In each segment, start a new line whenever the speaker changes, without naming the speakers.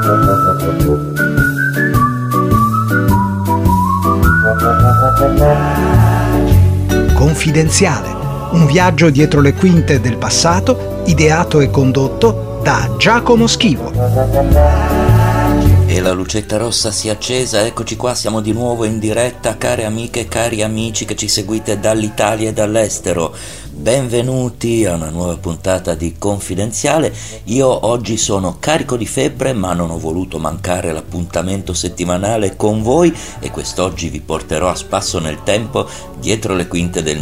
Confidenziale, un viaggio dietro le quinte del passato, ideato e condotto da Giacomo Schivo.
E la lucetta rossa si è accesa, eccoci qua, siamo di nuovo in diretta, care amiche e cari amici che ci seguite dall'Italia e dall'estero. Benvenuti a una nuova puntata di Confidenziale. Io oggi sono carico di febbre, ma non ho voluto mancare l'appuntamento settimanale con voi e quest'oggi vi porterò a spasso nel tempo dietro le quinte del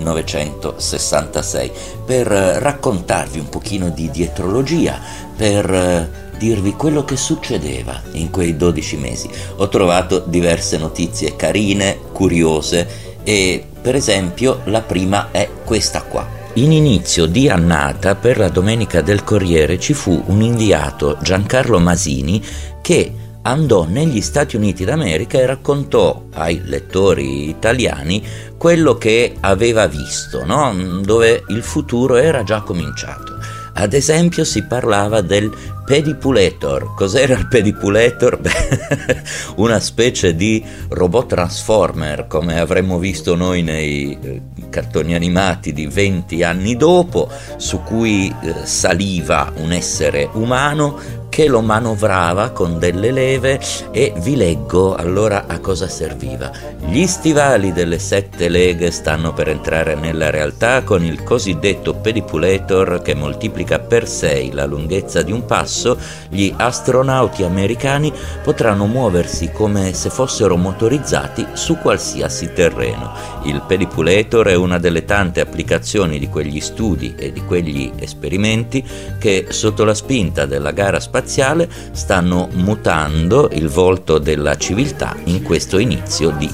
1966 per raccontarvi un pochino di dietrologia, per dirvi quello che succedeva in quei 12 mesi. Ho trovato diverse notizie carine, curiose e per esempio la prima è questa qua. In inizio di annata per la Domenica del Corriere ci fu un inviato, Giancarlo Masini, che andò negli Stati Uniti d'America e raccontò ai lettori italiani quello che aveva visto, no? Dove il futuro era già cominciato. Ad esempio si parlava del pedipulator. Cos'era il pedipulator? Una specie di robot transformer come avremmo visto noi nei cartoni animati di 20 anni dopo, su cui saliva un essere umano che lo manovrava con delle leve e vi leggo allora a cosa serviva. Gli stivali delle 7 leghe stanno per entrare nella realtà con il cosiddetto pedipulator che moltiplica per 6 la lunghezza di un passo. Gli astronauti americani potranno muoversi come se fossero motorizzati su qualsiasi terreno. Il pedipulator è una delle tante applicazioni di quegli studi e di quegli esperimenti che sotto la spinta della gara spaziale stanno mutando il volto della civiltà in questo inizio di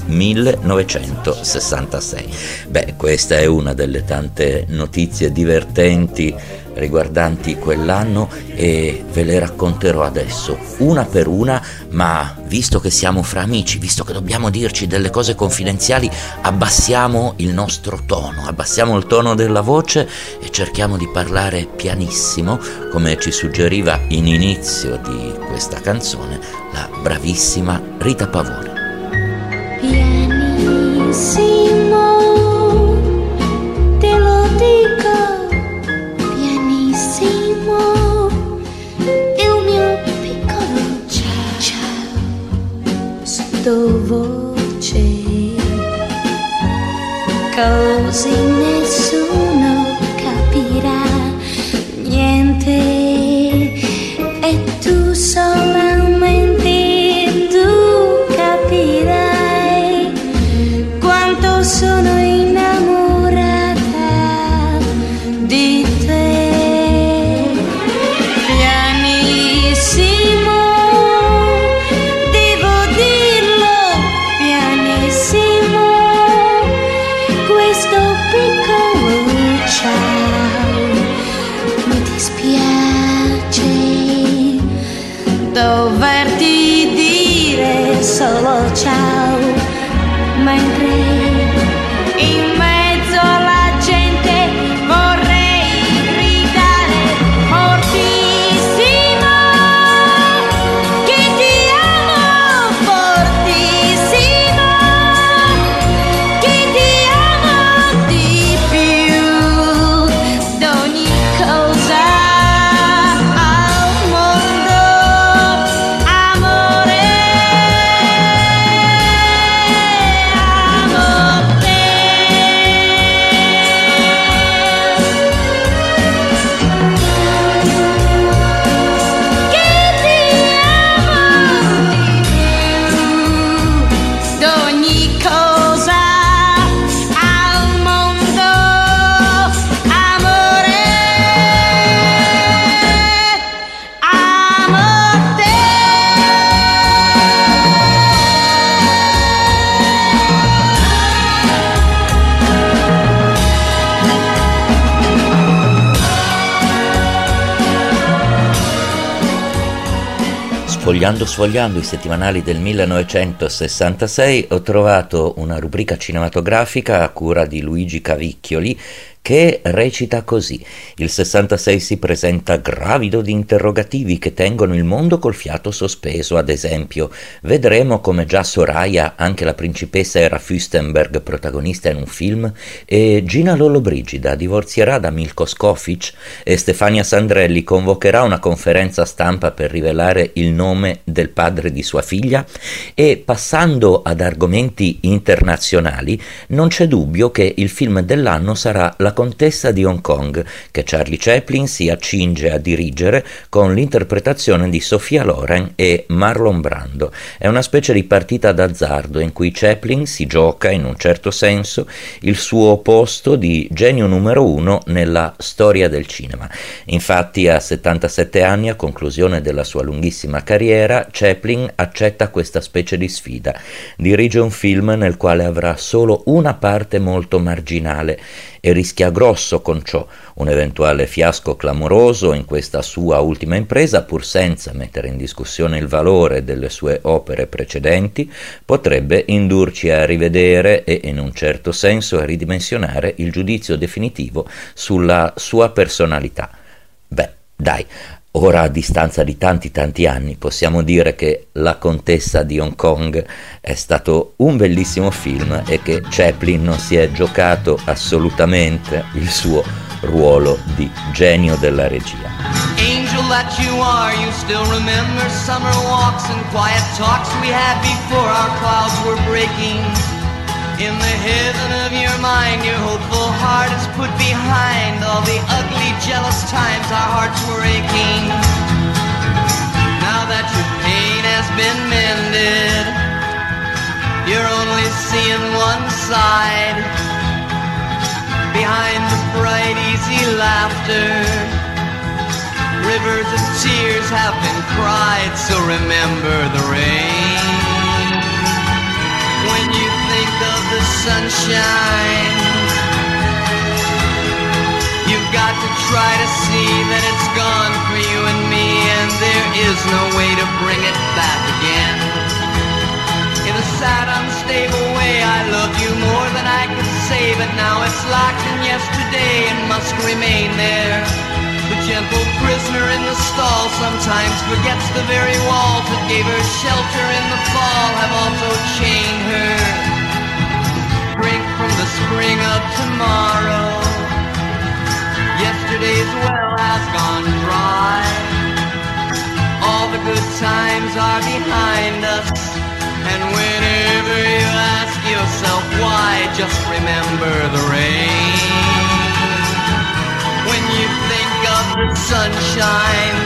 1966. Questa è una delle tante notizie divertenti riguardanti quell'anno e ve le racconterò adesso una per una, ma visto che siamo fra amici, visto che dobbiamo dirci delle cose confidenziali, abbassiamo il nostro tono, abbassiamo il tono della voce e cerchiamo di parlare pianissimo, come ci suggeriva in inizio di questa canzone la bravissima Rita Pavone.
Pianissimo, te lo dico, pianissimo, il mio piccolo ciao, sottovoce, così nessuno capirà niente e tu solamente tu capirai quanto sono innamorata di te. Pianissimo, devo dirlo, pianissimo, questo piccolo ciao mi dispiace doverti dire solo ciao, mentre in mezzo alla gente vorrei gridare fortissimo che ti amo, fortissimo che ti amo di più d'ogni cosa al mondo, amore, amo te. Che ti amo di più d'ogni cosa al mondo, amore, amo te.
Sfogliando i settimanali del 1966 ho trovato una rubrica cinematografica a cura di Luigi Cavicchioli che recita così: il 66 si presenta gravido di interrogativi che tengono il mondo col fiato sospeso. Ad esempio, vedremo come già Soraya, anche la principessa Era Fürstenberg, protagonista in un film, e Gina Lollobrigida divorzierà da Milko Skofic, e Stefania Sandrelli convocherà una conferenza stampa per rivelare il nome del padre di sua figlia. E passando ad argomenti internazionali, non c'è dubbio che il film dell'anno sarà La Contessa di Hong Kong, che Charlie Chaplin si accinge a dirigere con l'interpretazione di Sophia Loren e Marlon Brando. È una specie di partita d'azzardo in cui Chaplin si gioca, in un certo senso, il suo posto di genio numero uno nella storia del cinema. Infatti, a 77 anni, a conclusione della sua lunghissima carriera, Chaplin accetta questa specie di sfida. Dirige un film nel quale avrà solo una parte molto marginale e rischia grosso con ciò. Un eventuale fiasco clamoroso in questa sua ultima impresa, pur senza mettere in discussione il valore delle sue opere precedenti, potrebbe indurci a rivedere e, in un certo senso, a ridimensionare il giudizio definitivo sulla sua personalità. Beh, dai, ora, a distanza di tanti anni, possiamo dire che La Contessa di Hong Kong è stato un bellissimo film e che Chaplin non si è giocato assolutamente il suo ruolo di genio della regia.
Angel that you are, you still remember summer walks and quiet talks we had before our clouds were breaking. In the heaven of your mind, your hopeful heart is put behind all the ugly, jealous times our hearts were aching. Now that your pain has been mended, you're only seeing one side. Behind the bright, easy laughter, rivers of tears have been cried, so remember the rain. When you think of the sunshine, you've got to try to see that it's gone for you and me, and there is no way to bring it back again. In a sad, unstable way, I love you more than I can say, but now it's locked in yesterday and must remain there. The gentle prisoner in the stall sometimes forgets the very walls that gave her shelter in the fall have also chained her. Drink from the spring of tomorrow. Yesterday's well has gone dry. All the good times are behind us, and whenever you ask yourself why, just remember the rain. When you think of the sunshine,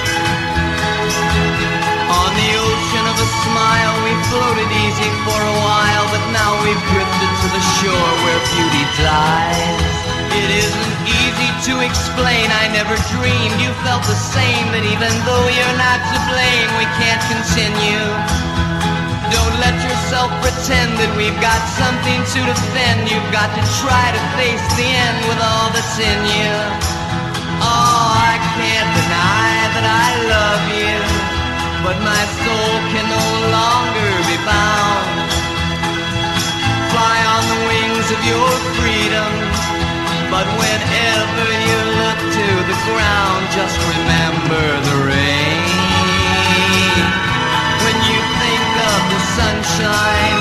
on the ocean of a smile we floated easy for a while, but now we've drifted to the shore where beauty dies. It isn't easy to explain, I never dreamed you felt the same, that even though you're not to blame, we can't continue. Don't let yourself pretend that we've got something to defend. You've got to try to face the end with all that's in you. Oh, I can't deny that I love you, but my soul can no longer be bound. Fly on the wings of your freedom, but whenever you look to the ground, just remember the rain. When you think of the sunshine,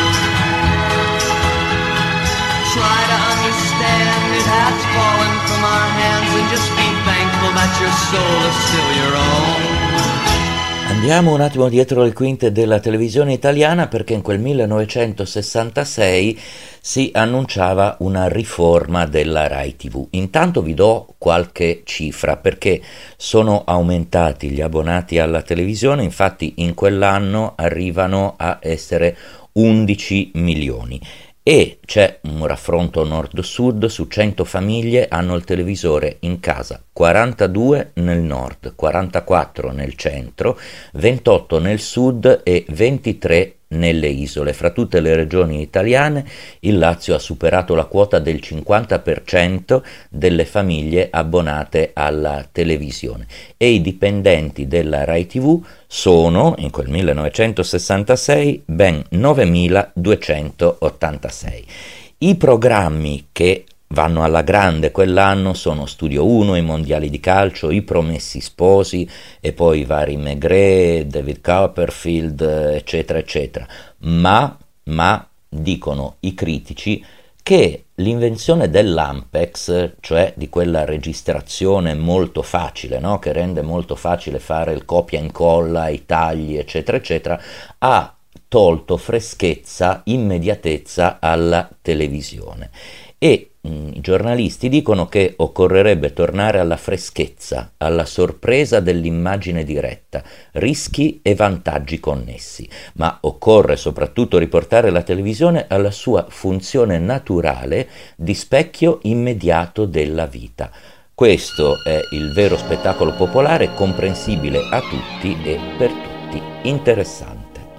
try to understand it has fallen from our hands, and just be thankful that your soul is still your own.
Andiamo un attimo dietro le quinte della televisione italiana, perché in quel 1966 si annunciava una riforma della Rai TV. Intanto vi do qualche cifra, perché sono aumentati gli abbonati alla televisione, infatti in quell'anno arrivano a essere 11 milioni. E c'è un raffronto nord-sud: su 100 famiglie hanno il televisore in casa, 42 nel nord, 44 nel centro, 28 nel sud e 23 nelle isole. Fra tutte le regioni italiane il Lazio ha superato la quota del 50% delle famiglie abbonate alla televisione, e i dipendenti della Rai TV sono, in quel 1966, ben 9.286. I programmi che vanno alla grande quell'anno, sono Studio 1, i mondiali di calcio, i Promessi Sposi e poi i vari Maigret, David Copperfield, eccetera, eccetera. Ma dicono i critici che l'invenzione dell'Ampex, cioè di quella registrazione molto facile, no? Che rende molto facile fare il copia e incolla, i tagli, eccetera, eccetera, ha tolto freschezza, immediatezza alla televisione. E i giornalisti dicono che occorrerebbe tornare alla freschezza, alla sorpresa dell'immagine diretta, rischi e vantaggi connessi, ma occorre soprattutto riportare la televisione alla sua funzione naturale di specchio immediato della vita. Questo è il vero spettacolo popolare, comprensibile a tutti e per tutti, interessante.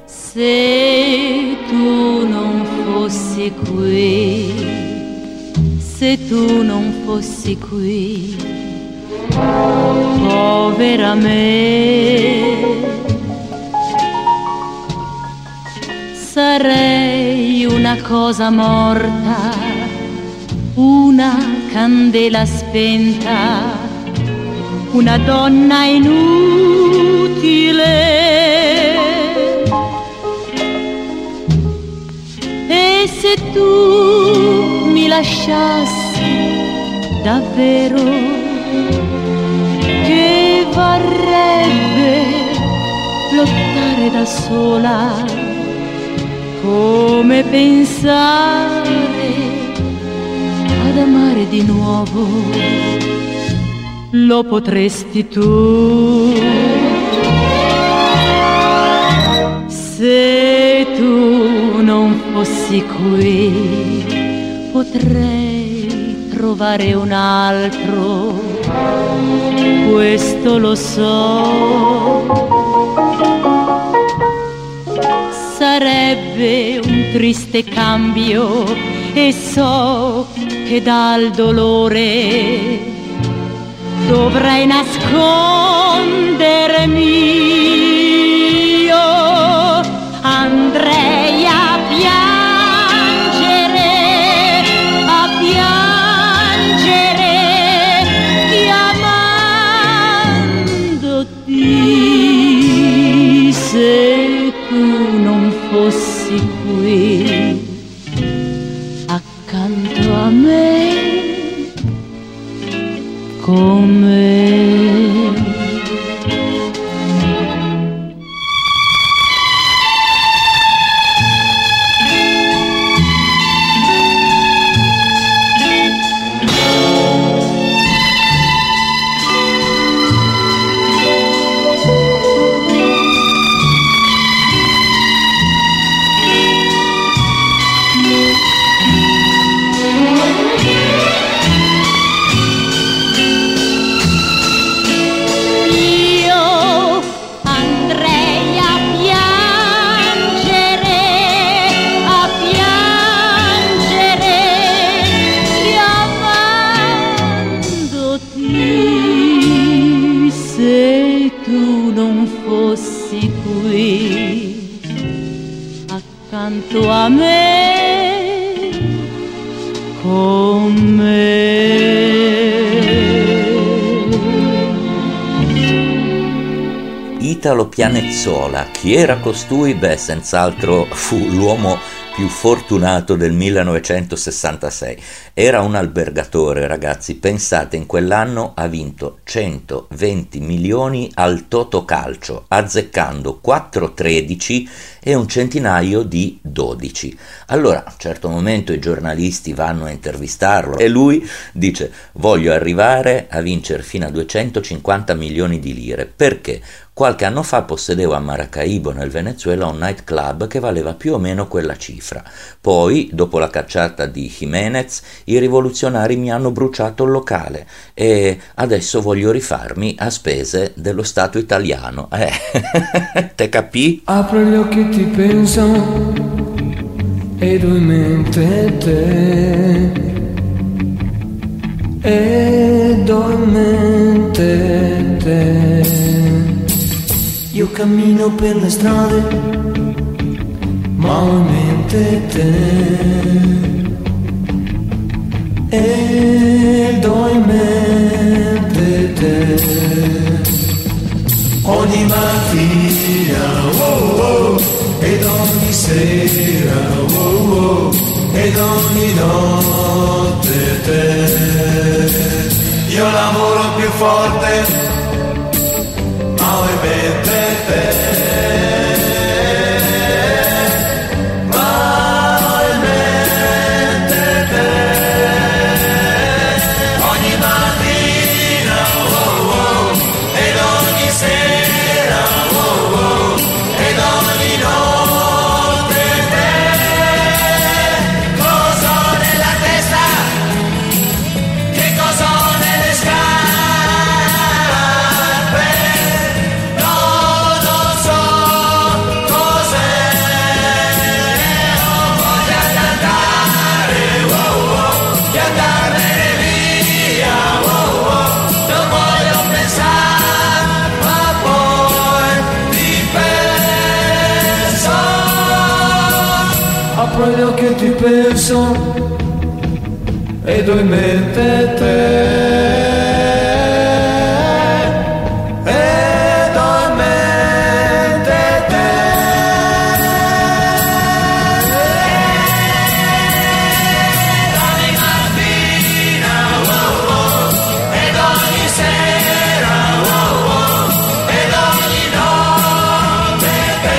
Se tu non fossi qui, se tu non fossi qui, povera me, sarei una cosa morta, una candela spenta, una donna inutile. E se tu mi lasciassi davvero, che varrebbe lottare da sola, come pensare ad amare di nuovo, lo potresti tu. Se tu non fossi qui, potrei trovare un altro, questo lo so. Sarebbe un triste cambio e so che dal dolore dovrei nascondermi. Andrei a piangere, chiamandoti. Se tu non fossi qui, accanto a me, con me. Accanto a me, con me.
Italo Pianezzola, chi era costui? Beh, senz'altro fu l'uomo più fortunato del 1966. Era un albergatore, ragazzi, pensate, in quell'anno ha vinto 120 milioni al Totocalcio, azzeccando 4-13 e un centinaio di 12. Allora, a un certo momento i giornalisti vanno a intervistarlo e lui dice: voglio arrivare a vincere fino a 250 milioni di lire, perché qualche anno fa possedevo a Maracaibo, nel Venezuela, un nightclub che valeva più o meno quella cifra. Poi, dopo la cacciata di Jiménez, i rivoluzionari mi hanno bruciato il locale e adesso voglio rifarmi a spese dello Stato italiano. Te capì?
Apro gli occhi e ti penso ed ho in mente te, ed ho in mente te. Io cammino per le strade, ma ho in mente te, ed ho in mente te. Ogni mattina, oh, oh, ed ogni sera, oh, oh, ed ogni notte te. Io lavoro più forte, ma ho in mente te. Apro gli occhi e ti penso ed ho in mente te. Ed ho in mente te. Ogni mattina, oh, oh, ed ogni sera, oh, oh, ed ogni notte te.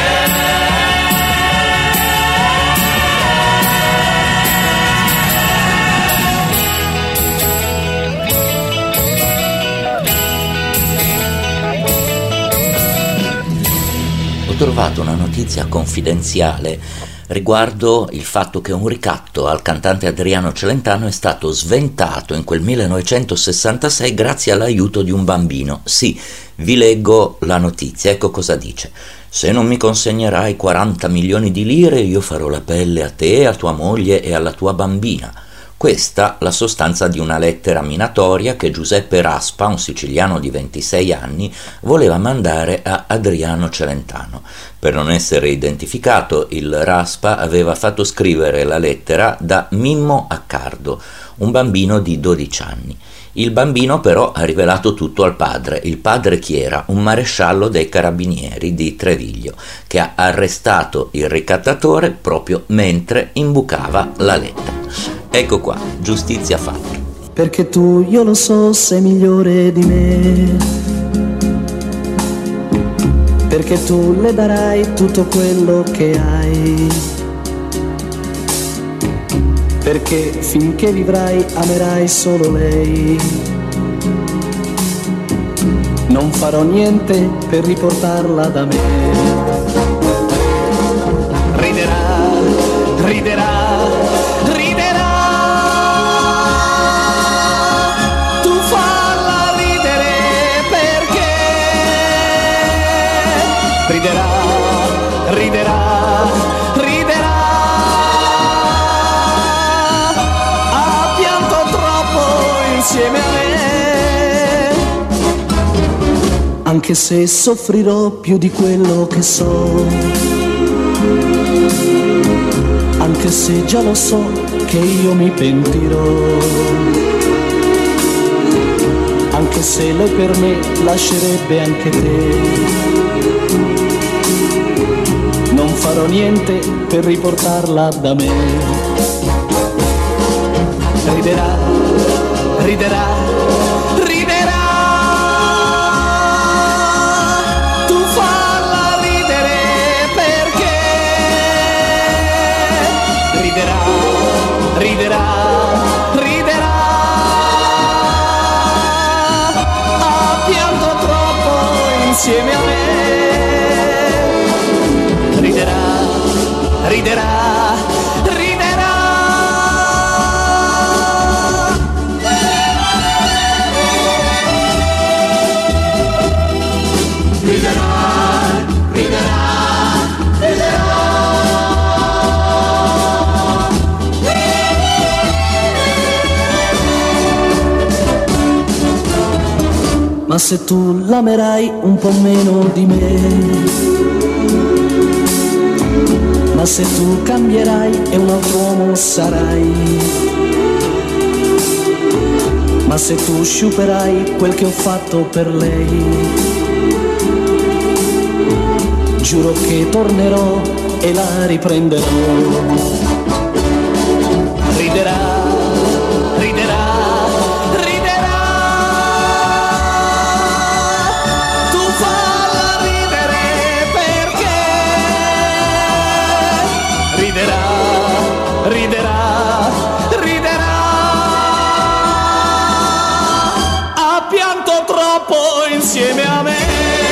Ho trovato una notizia confidenziale riguardo il fatto che un ricatto al cantante Adriano Celentano è stato sventato in quel 1966 grazie all'aiuto di un bambino. Sì, vi leggo la notizia, ecco cosa dice. Se non mi consegnerai 40 milioni di lire, io farò la pelle a te, a tua moglie e alla tua bambina. Questa la sostanza di una lettera minatoria che Giuseppe Raspa, un siciliano di 26 anni, voleva mandare a Adriano Celentano. Per non essere identificato, il Raspa aveva fatto scrivere la lettera da Mimmo Accardo, un bambino di 12 anni. Il bambino però ha rivelato tutto al padre. Il padre chi era? Un maresciallo dei carabinieri di Treviglio, che ha arrestato il ricattatore proprio mentre imbucava la lettera. Ecco qua, giustizia fatta.
Perché tu, io lo so, sei migliore di me. Perché tu le darai tutto quello che hai. Perché finché vivrai amerai solo lei. Non farò niente per riportarla da me. Riderà, riderà. Riderà, riderà, ha pianto troppo insieme a me, anche se soffrirò più di quello che so, anche se già lo so che io mi pentirò, anche se lei per me lascerebbe anche te. Non farò niente per riportarla da me. Riderà, riderà, riderà. Tu falla ridere perché riderà, riderà, riderà. Ha pianto troppo insieme a me. Riderà, riderà, riderà. Riderà, riderà, riderà. Ma se tu l'amerai un po' meno di me, ma se tu cambierai e un altro uomo sarai, ma se tu sciuperai quel che ho fatto per lei, giuro che tornerò e la riprenderò. Riderà, riderà, riderà. Tu falla ridere perché riderà, riderà, riderà. Ha pianto troppo insieme a me.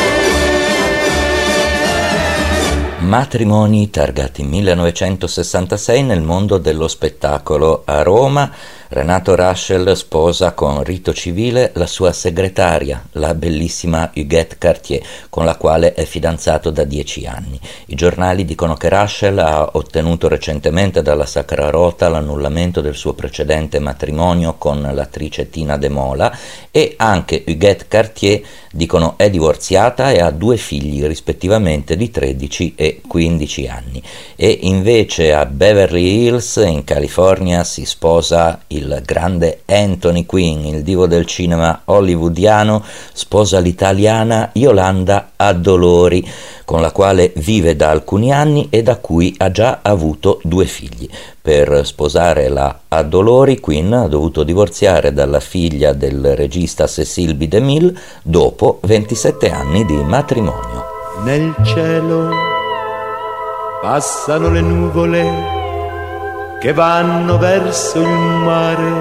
Matrimoni targati 1966 nel mondo dello spettacolo a Roma. Renato Rascel sposa con rito civile la sua segretaria, la bellissima Huguette Cartier, con la quale è fidanzato da 10 anni. I giornali dicono che Rascel ha ottenuto recentemente dalla Sacra Rota l'annullamento del suo precedente matrimonio con l'attrice Tina De Mola, e anche Huguette Cartier, dicono, è divorziata e ha 2 figli rispettivamente di 13 e 15 anni. E invece a Beverly Hills in California si sposa il grande Anthony Quinn, il divo del cinema hollywoodiano, sposa l'italiana Yolanda Addolori, con la quale vive da alcuni anni e da cui ha già avuto 2 figli. Per sposare la Addolori, Quinn ha dovuto divorziare dalla figlia del regista Cecil B. DeMille dopo 27 anni di matrimonio.
Nel cielo passano le nuvole che vanno verso il mare,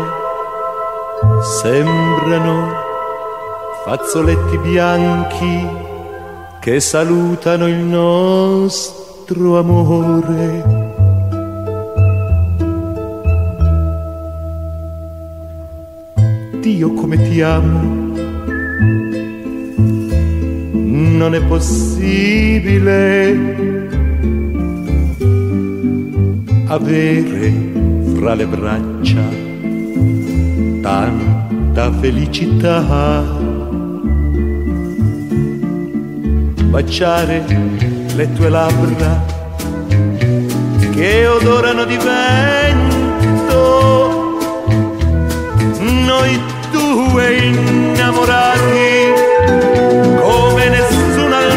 sembrano fazzoletti bianchi che salutano il nostro amore. Dio come ti amo, non è possibile avere fra le braccia tanta felicità, baciare le tue labbra che odorano di vento, noi 2 innamorati come nessuno al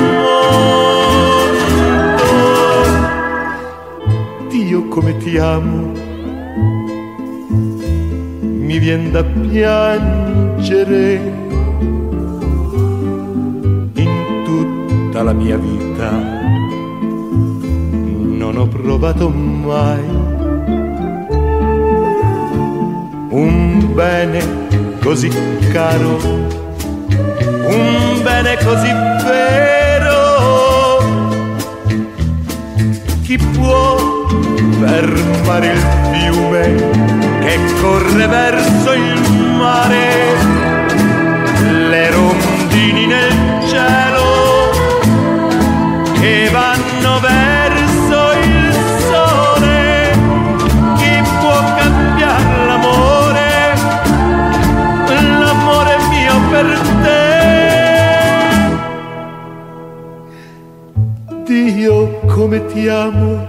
mondo. Dio come ti amo, mi vien da piangere. In tutta la mia vita non ho provato mai un bene così caro, un bene così vero. Chi può fermare il fiume che corre verso il mare, le rondini nel cielo che vanno verso il sole? Chi può cambiare l'amore, l'amore mio per te? Dio come ti amo,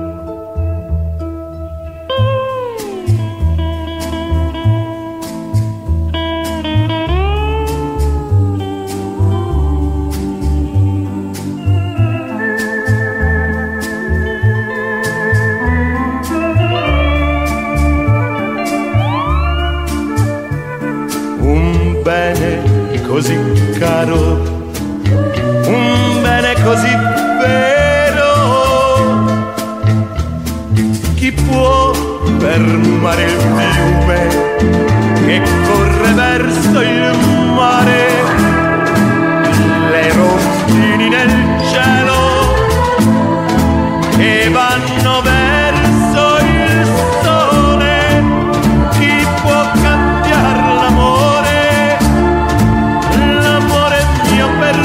così caro, un bene così vero. Chi può fermare il fiume che corre verso il mare, le rondini nel cielo che vanno verso il sole? Chi può cambiare l'amore, per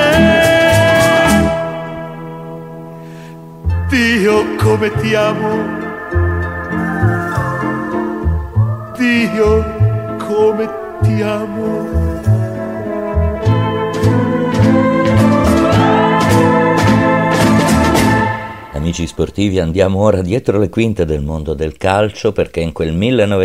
te? Dio come ti amo, Dio come ti amo.
Amici amici sportivi, andiamo ora dietro le quinte del mondo del calcio, perché in quel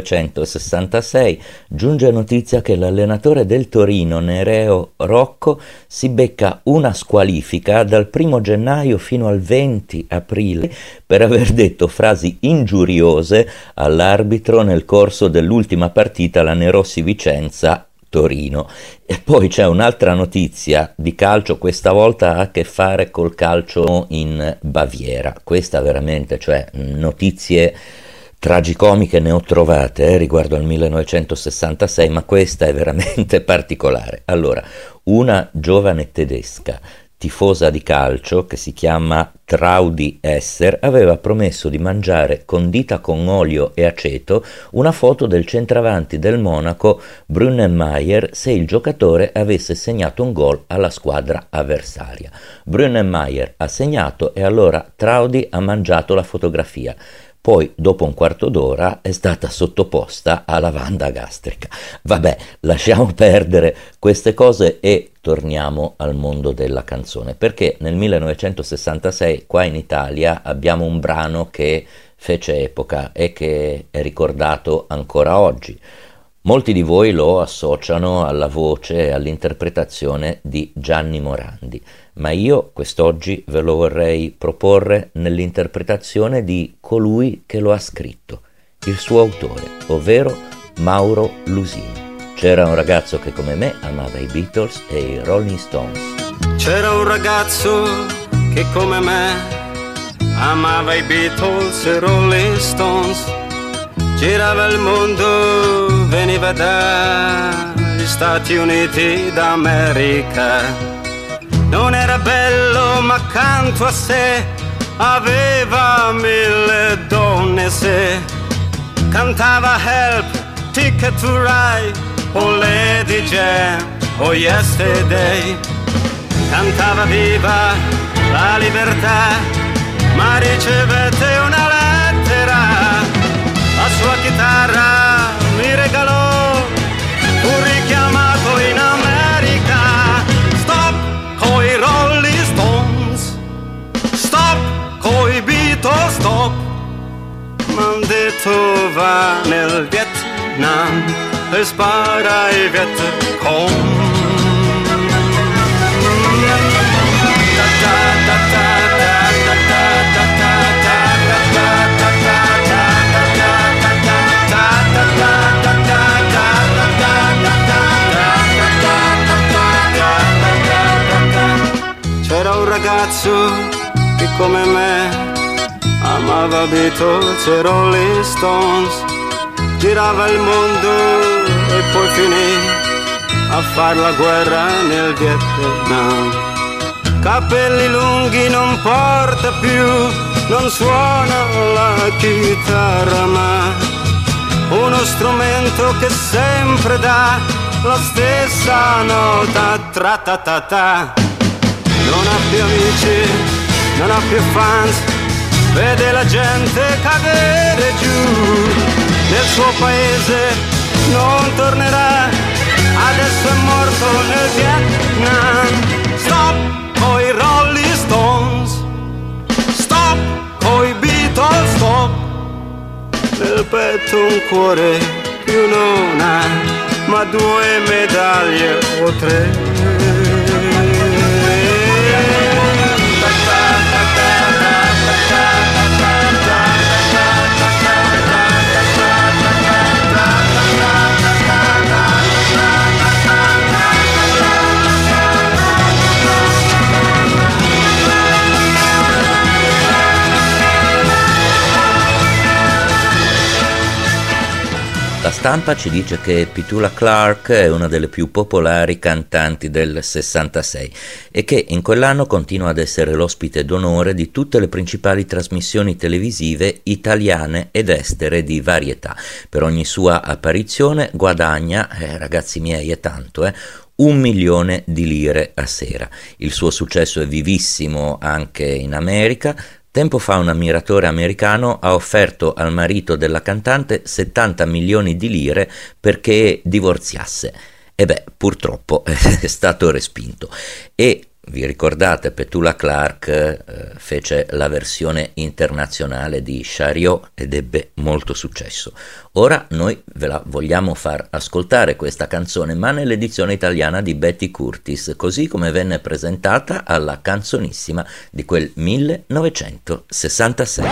1966 giunge notizia che l'allenatore del Torino, Nereo Rocco, si becca una squalifica dal 1 gennaio fino al 20 aprile per aver detto frasi ingiuriose all'arbitro nel corso dell'ultima partita Lanerossi Vicenza Torino. E poi c'è un'altra notizia di calcio, questa volta ha a che fare col calcio in Baviera. Questa veramente, cioè, notizie tragicomiche ne ho trovate riguardo al 1966, ma questa è veramente particolare. Allora, una giovane tedesca tifosa di calcio che si chiama Traudi Esser aveva promesso di mangiare condita con olio e aceto una foto del centravanti del Monaco Brunnemeyer se il giocatore avesse segnato un gol alla squadra avversaria. Brunnemeyer ha segnato e allora Traudi ha mangiato la fotografia. Poi, dopo un quarto d'ora, è stata sottoposta a lavanda gastrica. Vabbè, lasciamo perdere queste cose e torniamo al mondo della canzone, perché nel 1966 qua in Italia abbiamo un brano che fece epoca e che è ricordato ancora oggi. Molti di voi lo associano alla voce e all'interpretazione di Gianni Morandi, ma io quest'oggi ve lo vorrei proporre nell'interpretazione di colui che lo ha scritto, il suo autore, ovvero Mauro Lusini. C'era un ragazzo che come me amava i Beatles e i Rolling Stones.
C'era un ragazzo che come me amava i Beatles e i Rolling Stones. Girava il mondo, veniva dagli Stati Uniti d'America. Non era bello ma accanto a sé aveva 1000 donne se cantava Help, Ticket to Ride, oh Lady Jane, oh Yesterday. Cantava viva la libertà, ma ricevette una lettera. La sua chitarra mi regalò, fu richiamato in America. Stop coi Rolling Stones, stop coi Beatles, stop. M'han detto va nel Vietnam e spara ai Vietcong. C'era un ragazzo che come me amava Beatles e Rolling Stones. Girava il mondo e poi finì a far la guerra nel Vietnam. Capelli lunghi non porta più, non suona la chitarra ma uno strumento che sempre dà la stessa nota, tra ta ta ta. Non ha più amici, non ha più fans, vede la gente cadere giù. Nel suo paese non tornerà, adesso è morto nel Vietnam. Stop coi Rolling Stones, stop coi Beatles, stop. Nel petto un cuore più non ha, ma 2 medaglie o 3.
La stampa ci dice che Petula Clark è una delle più popolari cantanti del 66 e che in quell'anno continua ad essere l'ospite d'onore di tutte le principali trasmissioni televisive italiane ed estere di varietà. Per ogni sua apparizione guadagna, ragazzi miei è tanto, 1 milione di lire a sera. Il suo successo è vivissimo anche in America. Tempo fa un ammiratore americano ha offerto al marito della cantante 70 milioni di lire perché divorziasse. E beh, purtroppo è stato respinto. E vi ricordate, Petula Clark fece la versione internazionale di Chariot ed ebbe molto successo. Ora noi ve la vogliamo far ascoltare questa canzone, ma nell'edizione italiana di Betty Curtis, così come venne presentata alla Canzonissima di quel 1966.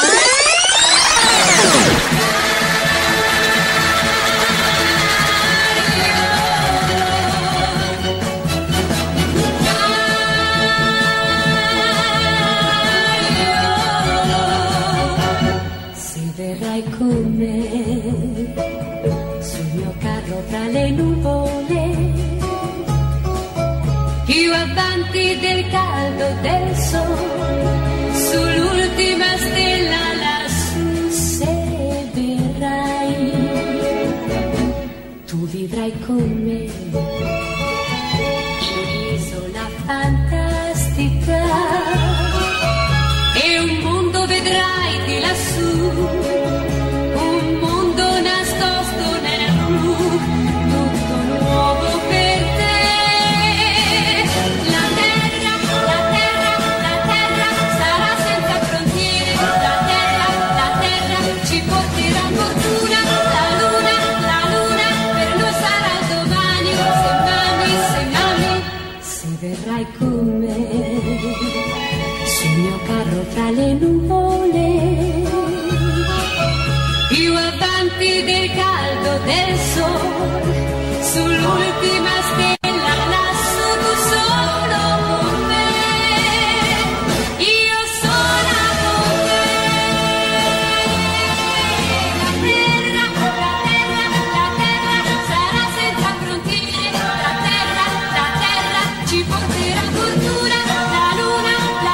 Con me sul mio carro tra le nuvole, più avanti del caldo del sole, sull'ultima stella lassù, se verrai, tu vivrai con me in isola fantastica e un mondo vedrai di lassù. Tra le nuvole, più avanti del caldo del sole, sull'ultima stella lassù, tu solo con me, io sola con te. La terra sarà senza frontiere, la terra ci porterà fortuna, la luna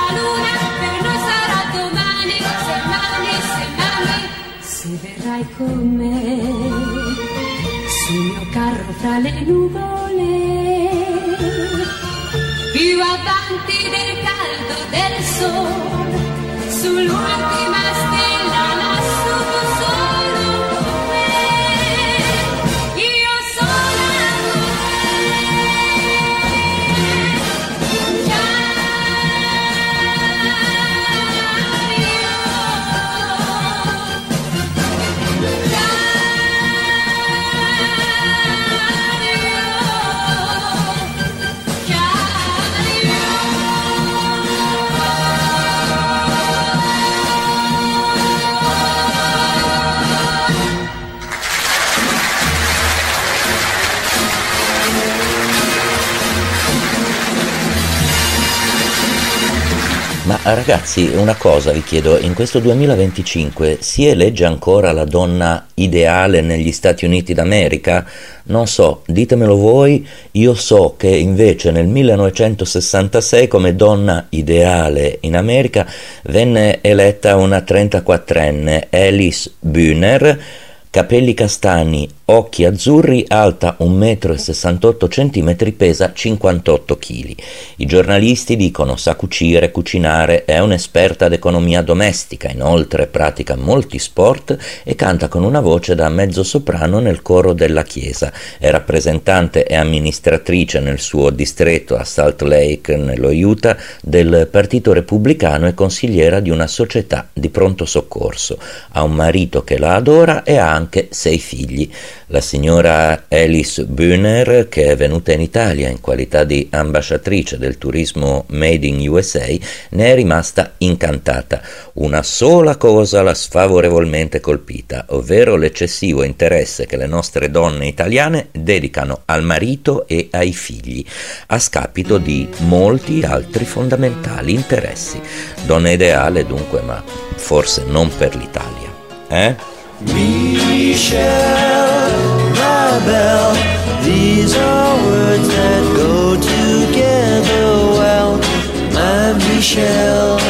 se verrai con me sul mio carro tra le nuvole, più avanti del caldo del sole, sull'ultima stella lassù, tu solo con me, io sola con
Ma ragazzi, una cosa vi chiedo, in questo 2025 si elegge ancora la donna ideale negli Stati Uniti d'America? Non so, ditemelo voi. Io so che invece nel 1966 come donna ideale in America venne eletta una 34enne, Alice Bühner, capelli castani, occhi azzurri, alta 1,68 m, pesa 58 kg. I giornalisti dicono sa cucire, cucinare, è un'esperta d'economia domestica, inoltre pratica molti sport e canta con una voce da mezzo soprano nel coro della chiesa. È rappresentante e amministratrice nel suo distretto a Salt Lake, nello Utah, del Partito Repubblicano e consigliera di una società di pronto soccorso. Ha un marito che la adora e ha anche 6 figli. La signora Alice Bühner, che è venuta in Italia in qualità di ambasciatrice del turismo Made in USA, ne è rimasta incantata. Una sola cosa l'ha sfavorevolmente colpita, ovvero l'eccessivo interesse che le nostre donne italiane dedicano al marito e ai figli, a scapito di molti altri fondamentali interessi. Donna ideale dunque, ma forse non per l'Italia,
Michelle, my belle, these are words that go together well. My Michelle,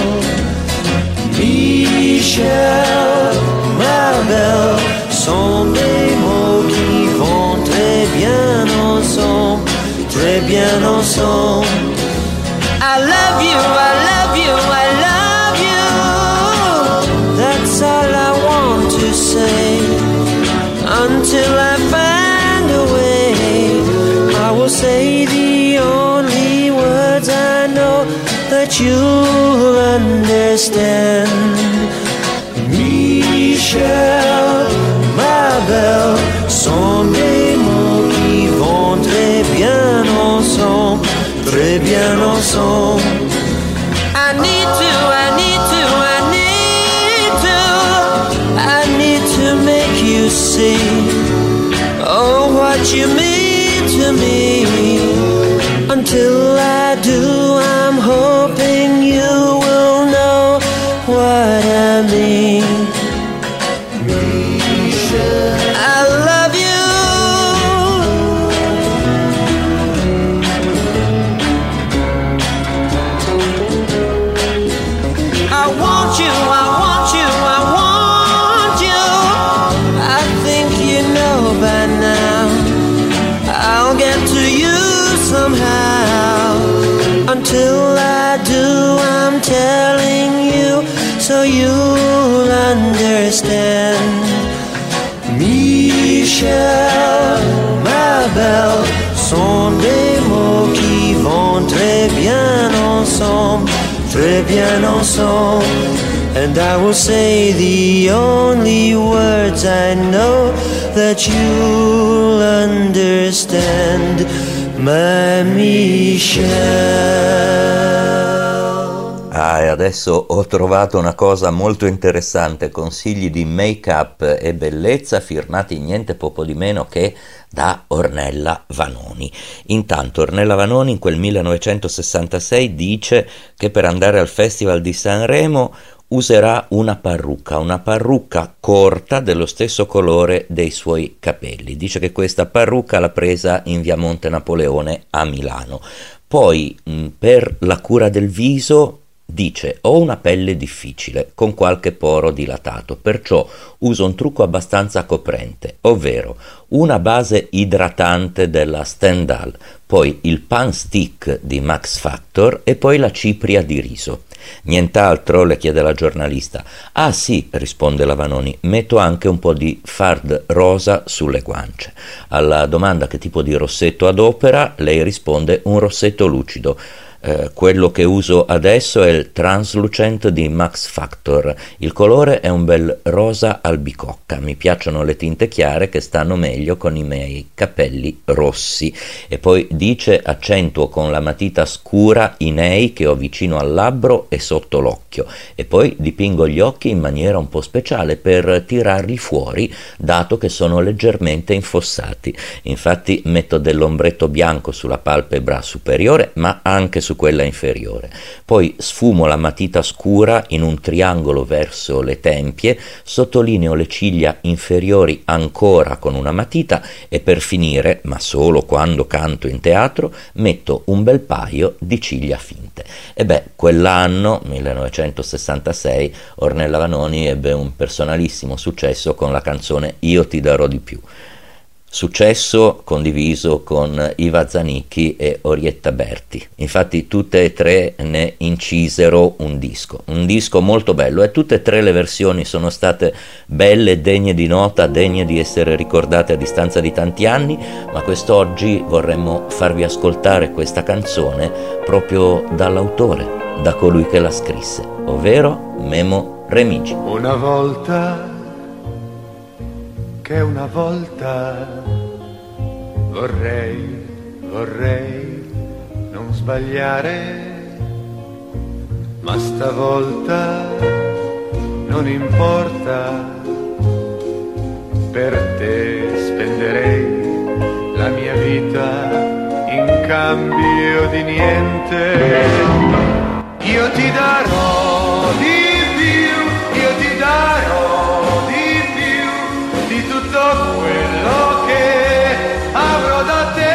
Michelle, my belle, sont des mots qui vont très bien ensemble, très bien ensemble. I love you, I love you, I love you. That's all I want to say. Until I find a way, I will say the only words I that you'll understand. Michel, ma belle, sont des mots qui vont très bien ensemble, très bien ensemble. I need to make you see, oh, what you mean to me. Until I do, I'm hoping you will know what I mean. I love you. I want you, I want you, I want you. I think you know by now. I'll get to you somehow. Until I do, I'm telling you so you'll understand. Michel, ma belle, sont des mots qui vont très bien ensemble, très bien ensemble. And I will say the only words I know that you'll understand, my Michel.
Ah, e adesso ho trovato una cosa molto interessante, consigli di make-up e bellezza firmati niente poco di meno che da Ornella Vanoni. Intanto Ornella Vanoni in quel 1966 dice che per andare al Festival di Sanremo userà una parrucca corta dello stesso colore dei suoi capelli. Dice che questa parrucca l'ha presa in via Monte Napoleone a Milano. Poi per la cura del viso dice: ho una pelle difficile con qualche poro dilatato, perciò uso un trucco abbastanza coprente, ovvero una base idratante della Stendhal, poi il Pan Stick di Max Factor e poi la cipria di riso. Nient'altro? Le chiede la giornalista. Ah sì, risponde la Vanoni, metto anche un po' di fard rosa sulle guance. Alla domanda che tipo di rossetto adopera, lei risponde: un rossetto lucido. Quello che uso adesso è il Translucent di Max Factor. Il colore è un bel rosa albicocca. Mi piacciono le tinte chiare che stanno meglio con i miei capelli rossi. E poi dice: accentuo con la matita scura i nei che ho vicino al labbro e sotto l'occhio, e poi dipingo gli occhi in maniera un po' speciale per tirarli fuori, dato che sono leggermente infossati. Infatti metto dell'ombretto bianco sulla palpebra superiore, ma anche su quella inferiore. Poi sfumo la matita scura in un triangolo verso le tempie, sottolineo le ciglia inferiori ancora con una matita e per finire, ma solo quando canto in teatro, metto un bel paio di ciglia finte. E beh, quell'anno, 1966, Ornella Vanoni ebbe un personalissimo successo con la canzone Io ti darò di più. Successo condiviso con Iva Zanicchi e Orietta Berti. Infatti tutte e tre ne incisero un disco molto bello, e tutte e tre le versioni sono state belle, degne di nota, degne di essere ricordate a distanza di tanti anni, ma quest'oggi vorremmo farvi ascoltare questa canzone proprio dall'autore, da colui che la scrisse, ovvero Memo Remigi.
Una volta che una volta vorrei non sbagliare, ma stavolta non importa, per te spenderei la mia vita in cambio di niente. Io ti darò di più, io ti darò tutto quello che avrò da te,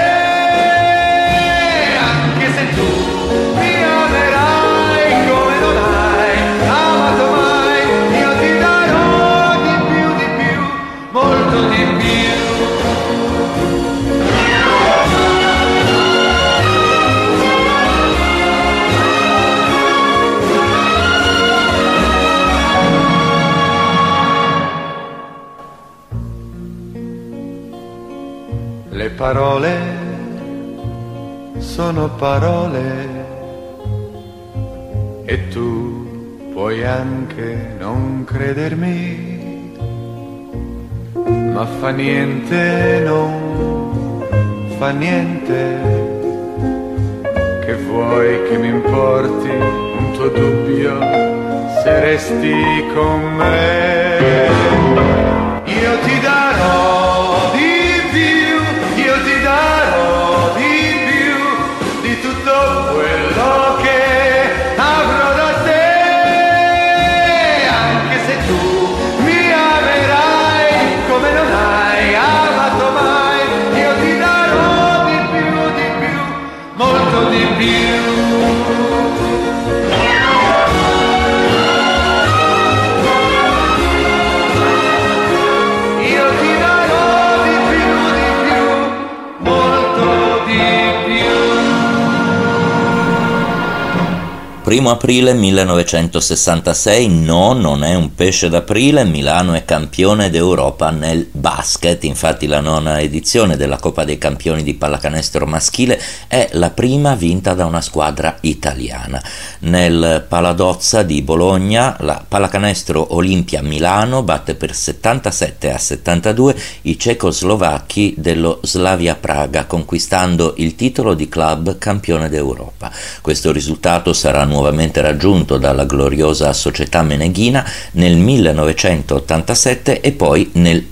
anche se tu mi amerai come non hai amato mai. Io ti darò di più, molto di più. Le parole sono parole, E tu puoi anche non credermi, ma fa niente, non fa niente. Che vuoi che mi importi un tuo dubbio se resti con me? Io ti darò di più, io ti darò di più di tutto quello che avrò da te, anche se tu mi amerai come non hai amato mai. Io ti darò di più, molto di più.
Primo aprile 1966, no, non è un pesce d'aprile, Milano è campione d'Europa nel basket, infatti la 9ª edizione della Coppa dei Campioni di pallacanestro maschile è la prima vinta da una squadra italiana. Nel Paladozza di Bologna la Pallacanestro Olimpia Milano batte per 77-72 i cecoslovacchi dello Slavia Praga, conquistando il titolo di club campione d'Europa. Questo risultato sarà nuovamente raggiunto dalla gloriosa società meneghina nel 1987 e poi nel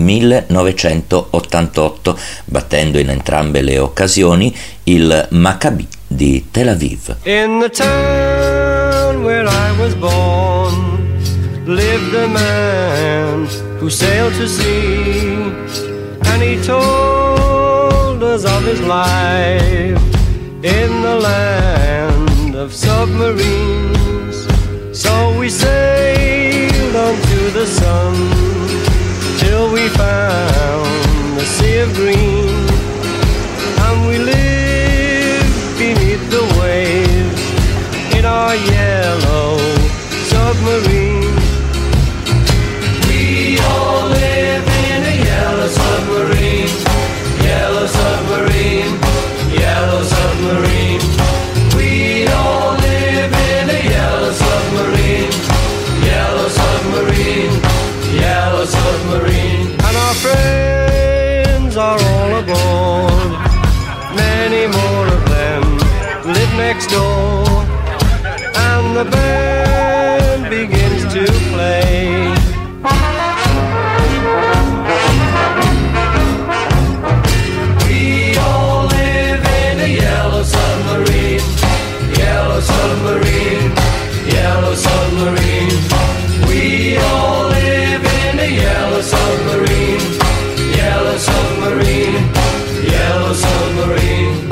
1988, battendo in entrambe le occasioni il Maccabi di Tel Aviv.
In the town where I was born lived a man who sailed to sea, and he told us of his life in the land of submarines. So we sailed onto the sun till we found the sea of green, and we lived beneath the waves in our yellow submarine. We all live in a yellow submarine, yellow submarine, yellow submarine. We all live in a yellow submarine, yellow submarine, yellow submarine. And our friends are all aboard, many more of them live next door, and the band begins to play. We all live in a yellow submarine, yellow submarine, yellow submarine. We all live in a yellow submarine, yellow submarine, yellow submarine.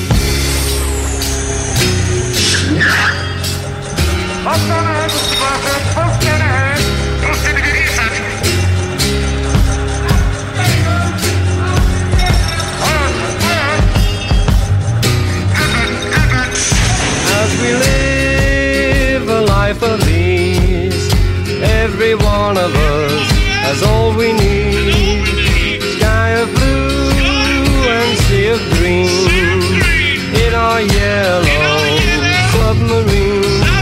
As we live a life of ease, every one of us has all we need. Sky of blue and sea of green in our yellow submarine.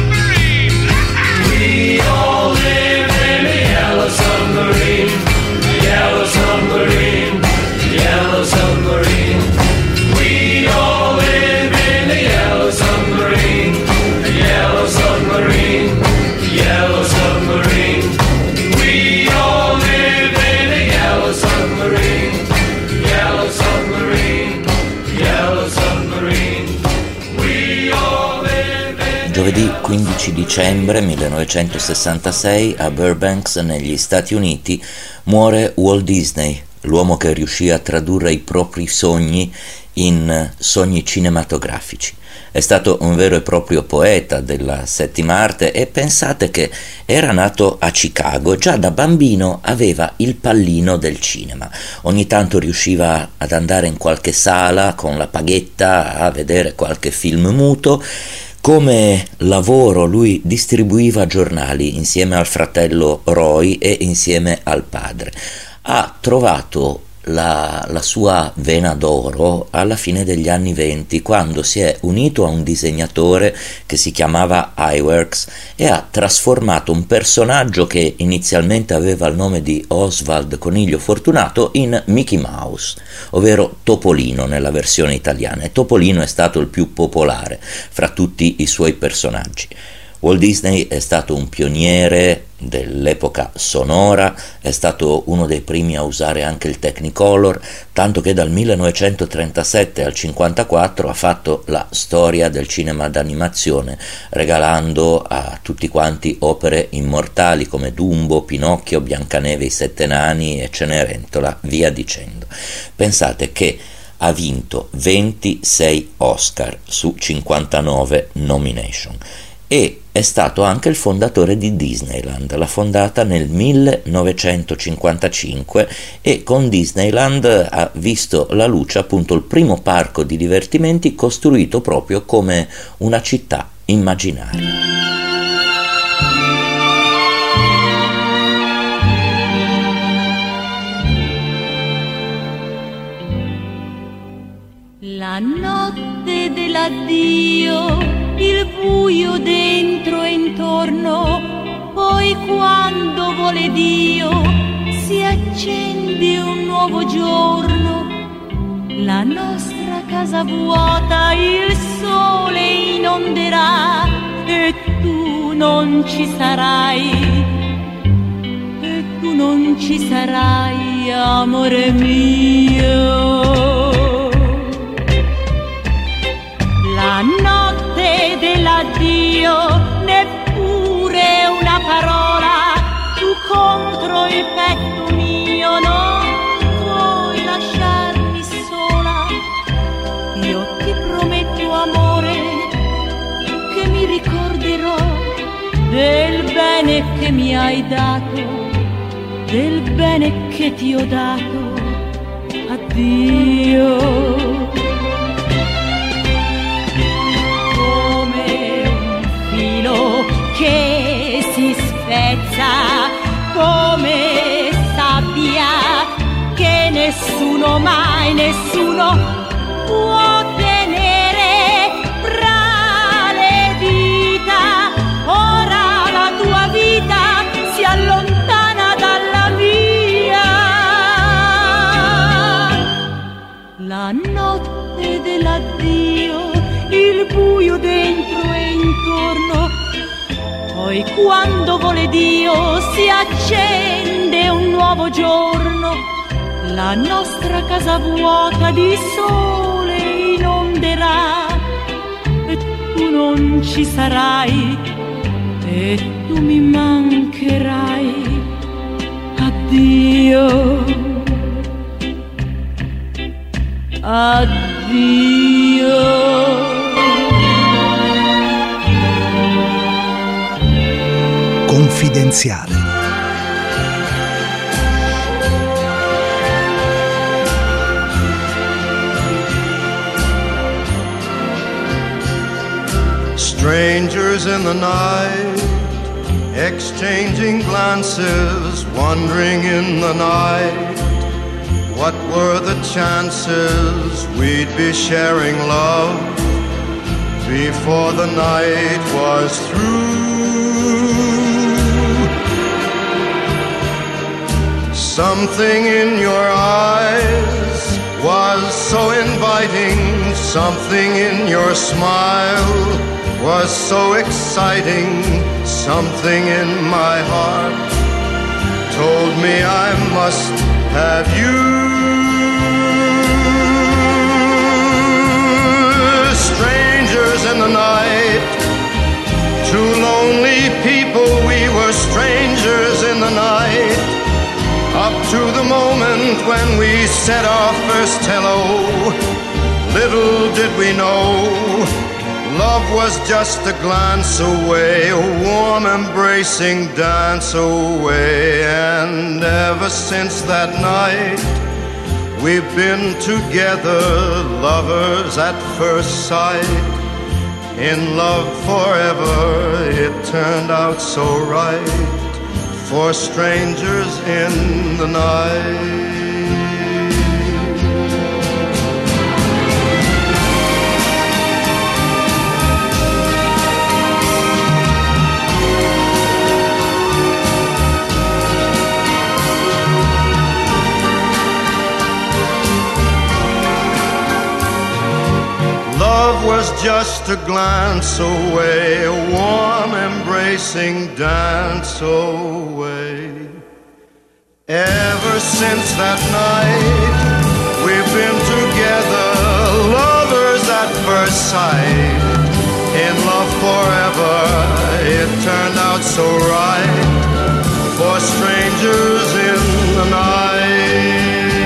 We all live in a yellow submarine, yellow submarine, yellow submarine. We all live in a yellow submarine, yellow submarine, yellow submarine. We all live in a yellow submarine, yellow submarine, yellow submarine. We all live in.
Giovedì 15 dicembre 1966 a Burbank, negli Stati Uniti, muore Walt Disney, l'uomo che riuscì a tradurre i propri sogni in sogni cinematografici. È stato un vero e proprio poeta della settima arte e pensate che era nato a Chicago, già da bambino aveva il pallino del cinema. Ogni tanto riusciva ad andare in qualche sala con la paghetta a vedere qualche film muto. Come lavoro lui distribuiva giornali insieme al fratello Roy e insieme al padre. Ha trovato la sua vena d'oro alla fine degli anni '20, quando si è unito a un disegnatore che si chiamava Iwerks e ha trasformato un personaggio che inizialmente aveva il nome di Oswald Coniglio Fortunato in Mickey Mouse, ovvero Topolino nella versione italiana, e Topolino è stato il più popolare fra tutti i suoi personaggi. Walt Disney è stato un pioniere dell'epoca sonora, è stato uno dei primi a usare anche il Technicolor, tanto che dal 1937 al 1954 ha fatto la storia del cinema d'animazione, regalando a tutti quanti opere immortali come Dumbo, Pinocchio, Biancaneve, i Sette Nani e Cenerentola, via dicendo. Pensate che ha vinto 26 Oscar su 59 nomination e è stato anche il fondatore di Disneyland, l'ha fondata nel 1955 e con Disneyland ha visto la luce appunto il primo parco di divertimenti costruito proprio come una città immaginaria.
La notte dell'addio, il buio dentro e intorno, poi quando vuole Dio si accende un nuovo giorno. La nostra casa vuota, il sole inonderà e tu non ci sarai, e tu non ci sarai, amore mio. La notte dell'addio, neppure una parola, tu contro il petto mio non puoi lasciarmi sola. Io ti prometto, amore, che mi ricorderò del bene che mi hai dato, del bene che ti ho dato. Addio. Che si spezza come sabbia, che nessuno mai, nessuno può tenere fra le dita. Ora la tua vita si allontana dalla mia. La notte dell'addio, il buio dentro e intorno, poi quando vuole Dio si accende un nuovo giorno. La nostra casa vuota di sole inonderà e tu non ci sarai e tu mi mancherai. Addio, addio.
Confidenziale.
Strangers in the night, exchanging glances, wandering in the night. What were the chances we'd be sharing love before the night was through? Something in your eyes was so inviting, something in your smile was so exciting, something in my heart told me I must have you. Strangers in the night, two lonely people, we were strangers in the night, up to the moment when we said our first hello. Little did we know, love was just a glance away, a warm embracing dance away. And ever since that night, we've been together, lovers at first sight. In love forever, it turned out so right, for strangers in the night. just a glance away, a warm embracing dance away. Ever since that night, we've been together, lovers at first sight. In love forever, it turned out so right, for strangers in the night.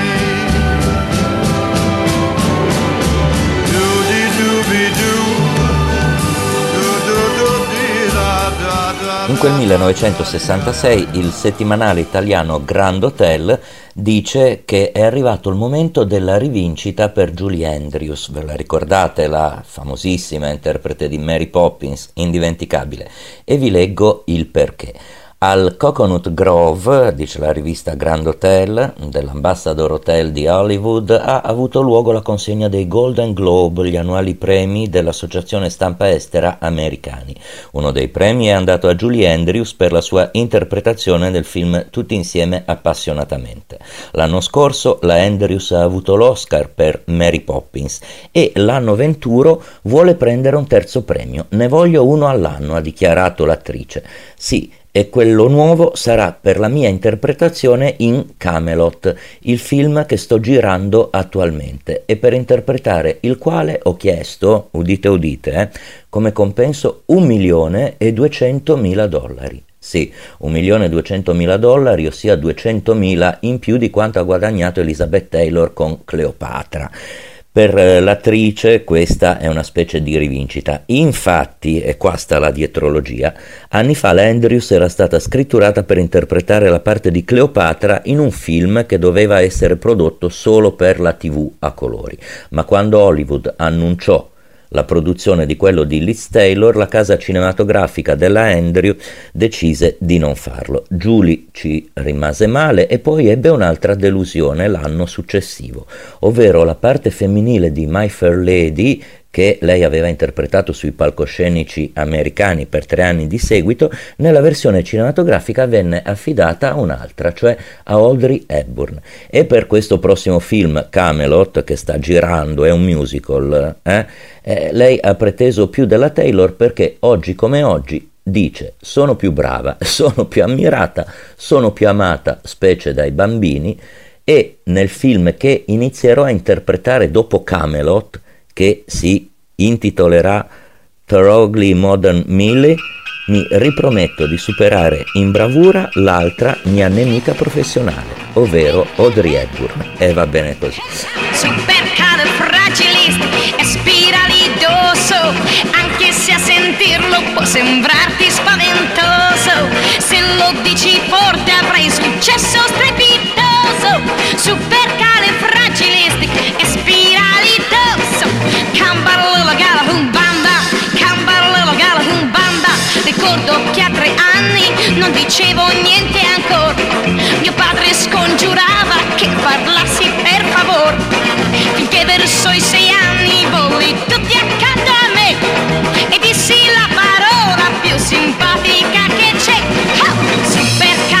In quel 1966 il settimanale italiano Grand Hotel dice che è arrivato il momento della rivincita per Julie Andrews. Ve la ricordate, la famosissima interprete di Mary Poppins, indimenticabile? E vi leggo il perché. Al Coconut Grove, dice la rivista Grand Hotel, dell'Ambassador Hotel di Hollywood, ha avuto luogo la consegna dei Golden Globe, gli annuali premi dell'Associazione Stampa Estera Americani. Uno dei premi è andato a Julie Andrews per la sua interpretazione del film Tutti insieme appassionatamente. L'anno scorso la Andrews ha avuto l'Oscar per Mary Poppins e l'anno venturo vuole prendere un terzo premio. Ne voglio uno all'anno, ha dichiarato l'attrice. Sì, e quello nuovo sarà per la mia interpretazione in Camelot, il film che sto girando attualmente, e per interpretare il quale ho chiesto, udite udite, come compenso $1.200.000. Sì, $1.200.000, ossia 200.000 in più di quanto ha guadagnato Elizabeth Taylor con Cleopatra. Per l'attrice questa è una specie di rivincita. Infatti, e qua sta la dietrologia, anni fa la Andrews era stata scritturata per interpretare la parte di Cleopatra in un film che doveva essere prodotto solo per la TV a colori. Ma quando Hollywood annunciò la produzione di quello di Liz Taylor, la casa cinematografica della Andrews decise di non farlo. Julie ci rimase male e poi ebbe un'altra delusione l'anno successivo, ovvero la parte femminile di My Fair Lady, che lei aveva interpretato sui palcoscenici americani per 3 anni di seguito. Nella versione cinematografica venne affidata a un'altra, cioè a Audrey Hepburn. E per questo prossimo film, Camelot, che sta girando, è un musical, lei ha preteso più della Taylor perché oggi come oggi dice: sono più brava, sono più ammirata, sono più amata, specie dai bambini, e nel film che inizierò a interpretare dopo Camelot, che si intitolerà Thoroughly Modern Millie, mi riprometto di superare in bravura l'altra mia nemica professionale, ovvero Audrey Hepburn. E va bene così.
Supercalifragilistico-spiralidoso, anche se a sentirlo può sembrarti spaventoso, se lo dici forte avrai successo strepitoso. Supercalifragilistico-spiralidoso, cambarolo gala banda, cambarolo gala banda. Ricordo che a 3 anni non dicevo niente ancora, mio padre scongiurava che parlassi per favore, finché verso i 6 anni volli tutti accanto a me e dissi la parola più simpatica che c'è. Oh,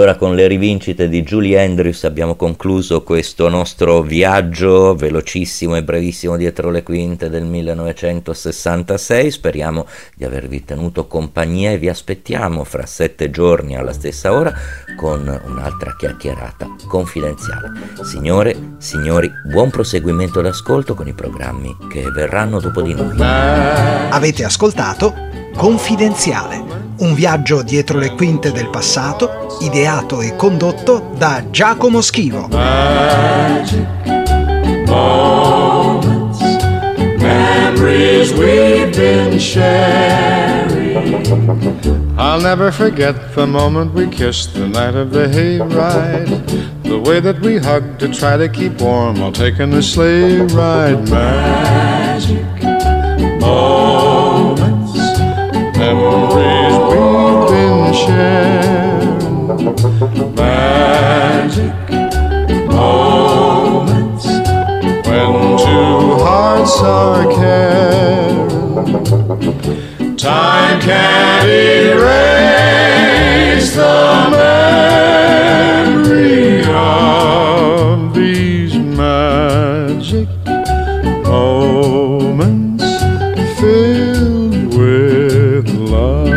allora con le rivincite di Julie Andrews abbiamo concluso questo nostro viaggio velocissimo e brevissimo dietro le quinte del 1966. Speriamo di avervi tenuto compagnia e vi aspettiamo fra 7 giorni alla stessa ora con un'altra chiacchierata confidenziale. Signore, signori, buon proseguimento d'ascolto con i programmi che verranno dopo di noi.
Avete ascoltato Confidenziale, un viaggio dietro le quinte del passato, ideato e condotto da Giacomo Schivo.
Magic moments, memories we've been sharing. I'll never forget the moment we kissed the night of the hayride, the way that we hugged to try to keep warm while taking the sleigh ride. Magic moments, memories we've been sharing. Magic moments when two hearts are caring. Time can't erase the memory of these magic moments filled with love.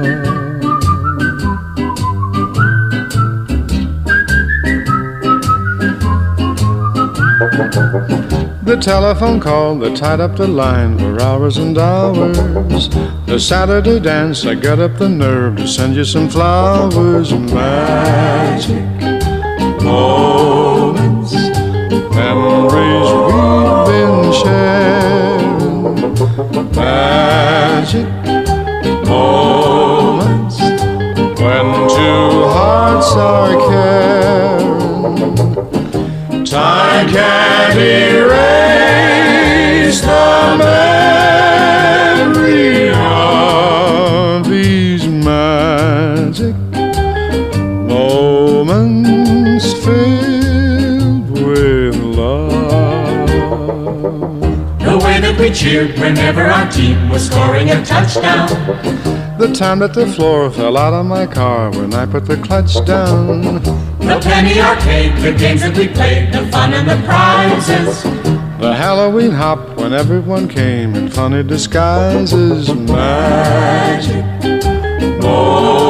The telephone call that tied up the line for hours and hours. The Saturday dance, I got up the nerve to send you some flowers. Magic moments, memories we've been sharing. Magic moments when two hearts are caring. Time can't erase the memory of these magic moments filled with love.
The way that we cheered whenever our team was scoring a touchdown.
The time that the floor fell out of my car when I put the clutch down.
The penny arcade, the games that we played, the fun and the prizes.
The Halloween hop when everyone came in funny disguises. Magic moments.